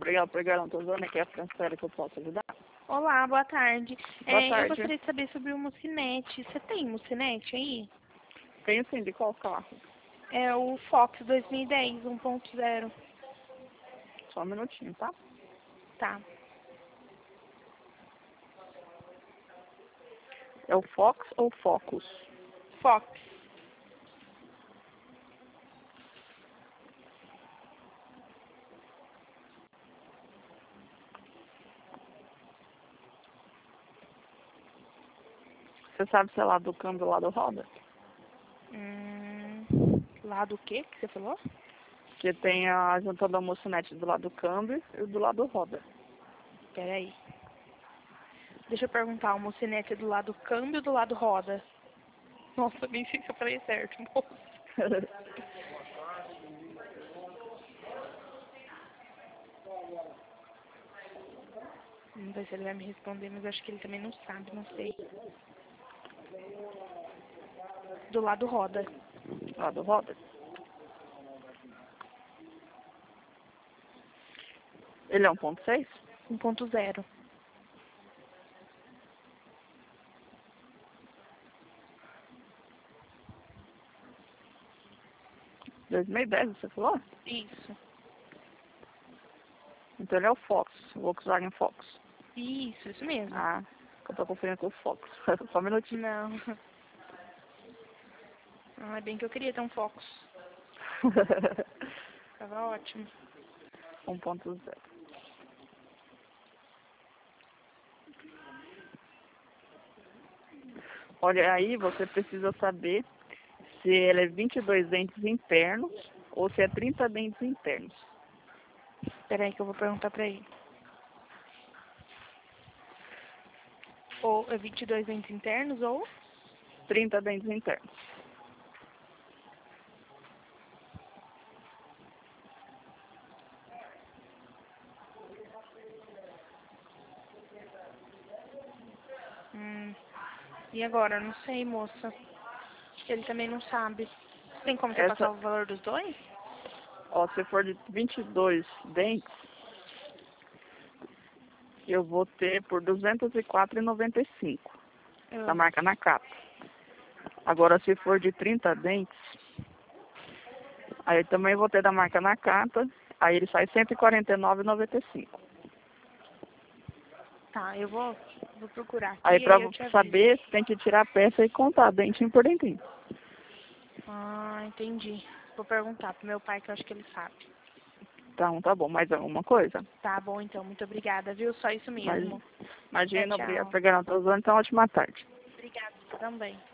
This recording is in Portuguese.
Obrigado por garantir aqui a Francela que eu posso ajudar. Olá, boa tarde. Boa tarde. Eu gostaria de saber sobre o mocinete. Você tem mocinete aí? Tenho sim, de qual carro? É o Fox 2010, 1.0. Só um minutinho, tá? Tá. É o Fox ou Focus? Fox. Você sabe se é lá do câmbio ou lá do roda? Lá do quê que você falou? Que tem a junta da mocinete do lado do câmbio e do lado do roda. Peraí. Deixa eu perguntar, o mocinete é do lado câmbio ou do lado roda? Nossa, nem sei se eu falei certo, moço. Não sei se ele vai me responder, mas acho que ele também não sabe, não sei. Do lado roda. Lado do roda? Ele é 1.6? 1.0. Em 2010, você falou? Isso. Então ele é o Fox, o Volkswagen Fox. Isso mesmo. Ah, eu tô confundindo com o Fox. Só um minutinho. Não. Ah, é bem que eu queria ter um Fox. Tava ótimo. 1.0. Olha, aí você precisa saber se ele é 22 dentes internos ou se é 30 dentes internos. Peraí que eu vou perguntar pra ele. Ou é 22 dentes internos ou... 30 dentes internos. E agora? Não sei, moça. Ele também não sabe. Tem como você passar o valor dos dois? Ó, se for de 22 dentes, eu vou ter por R$ 204,95. Da marca Nakata. Agora, se for de 30 dentes, aí eu também vou ter da marca Nakata, aí ele sai R$ 149,95. Tá, eu vou procurar aqui Aí e pra eu te aviso. saber, você tem que tirar a peça e contar dentinho por dentinho. Ah, entendi. Vou perguntar pro meu pai que eu acho que ele sabe. Então, tá bom. Mais alguma coisa? Tá bom, então. Muito obrigada, viu? Só isso mesmo. Imagina, Tchau. obrigado por garantir. Então, ótima tarde. Obrigada também.